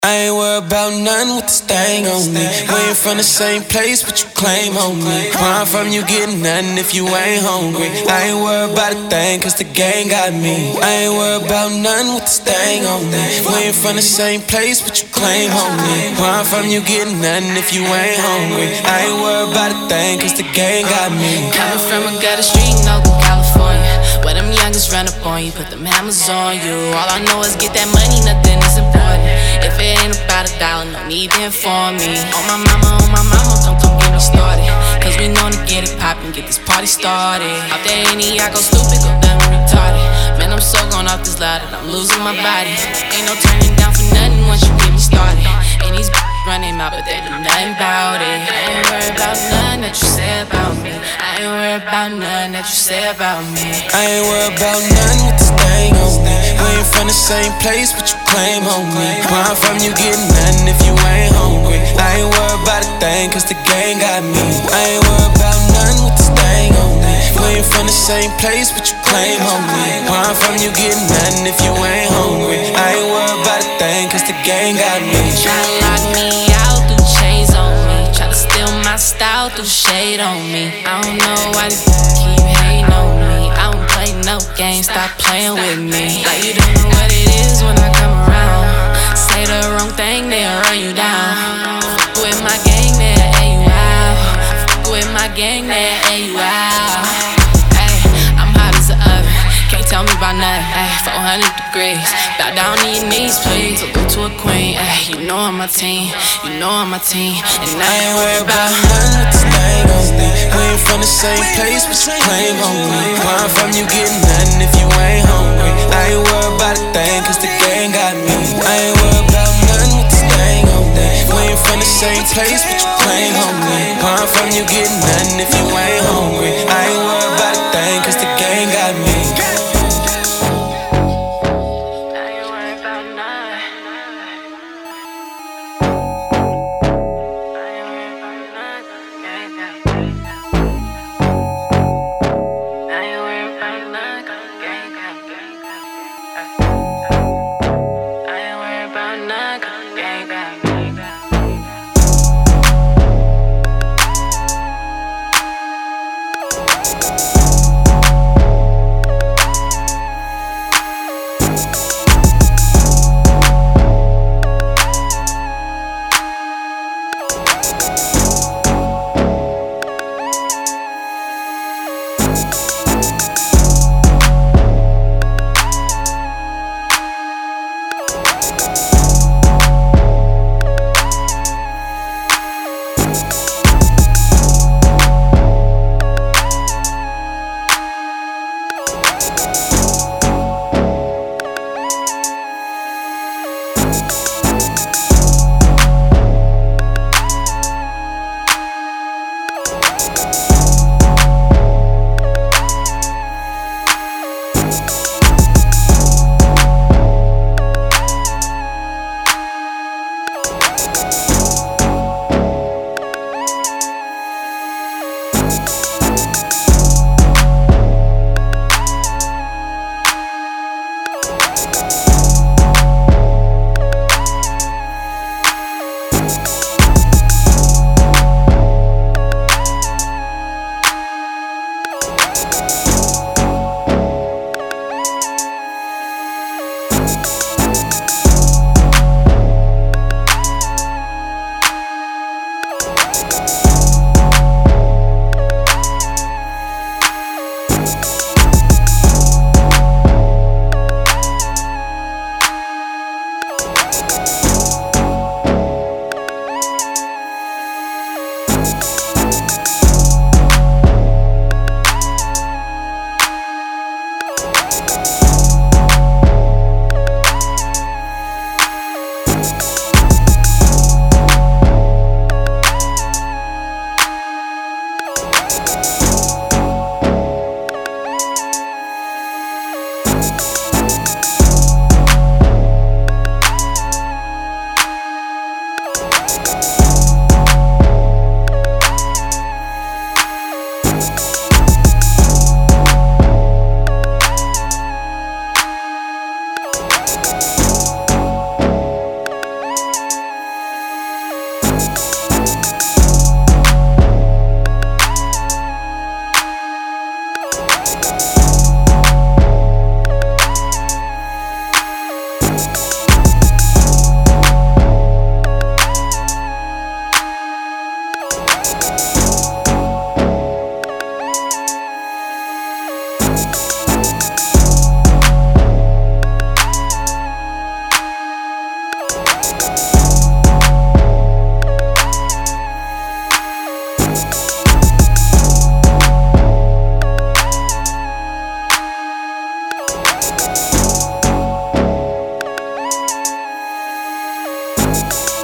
I ain't worried about nothing with this thing on me. We ain't from the same place, but you claim on me. Where I'm from, you get nothing if you ain't hungry. I ain't worried about a thing, cause the gang got me. I ain't worried about nothing with this thing on me. We ain't from the same place, but you claim on me. Where I'm from, you get nothing if you ain't hungry. I ain't worried about a thing, cause the gang got me. Coming from a gutter street in Oakland, California, where them youngest run up on you, put them hammers on you. All I know is get that money, nothing is important. If it ain't about a dollar, no need to inform me. On my mama, don't get me started. Cause we known to get it poppin', get this party started. Out there any, I go stupid, go dumb and retarded. Man, I'm so gone off this ladder, I'm losing my body. Ain't no turning down for nothing once you get me started. And these run their mouth, but they do nothing about it. I ain't worried about nothing that you say about me. I ain't worried about nothing that you say about me. I ain't worried about nothing with this thing on me. We ain't from the same place, but you claim on me. Where I'm from, you get nothing if you ain't hungry. I ain't worried about a thing, cause the gang got me. I ain't worried about nothing with this thing on me. We ain't from the same place, but you claim on me. Where I'm from, you get nothing if you ain't hungry. I ain't worried about a thing, cause the gang got me. Tryna lock me out through chains on me. Tryna steal my style through shade on me. I don't know why they keep hating on me. I don't play no games, stop playing with me. Like you don't know what it is when I come around. Say the wrong thing, they'll run you down. Fuck with my gang, they'll air you out. Fuck with my gang, they'll air you out. Ay, I'm hot as an oven, can't tell me about nothing. Ay, 400 degrees, bow down on your knees, please. Look to a queen, ay, you know I'm my team, you know I'm my team. And I ain't worried about nothing with this thing on me. We ain't from the same place, but you claim on me. Where I'm from, you get nothing if you ain't hungry. I ain't worried about a thing, cause the gang got me. I ain't worried about nothing with this thing on me. We ain't from the same place, but you claim on me. Where I'm from, you get nothing if you ain't hungry. I ain't worried about a thing, cause the gang got me. me.